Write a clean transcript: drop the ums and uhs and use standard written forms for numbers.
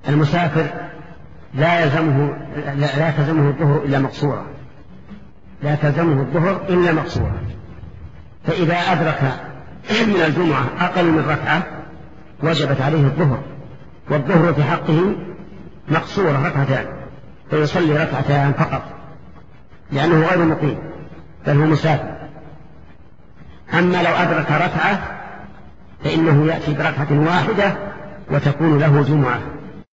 المسافر لا تلزمه الظهر إلا مقصورة، لا تلزمه الظهر إلا مقصورة. فإذا أدرك من الجمعة أقل من ركعة وجبت عليه الظهر، والظهر في حقه مقصورة ركعتان، فيصلي ركعتان فقط لأنه غير مقيم بل هو مسافر. أما لو أدرك ركعة فإنه يأتي بركعة واحدة وتكون له جمعة.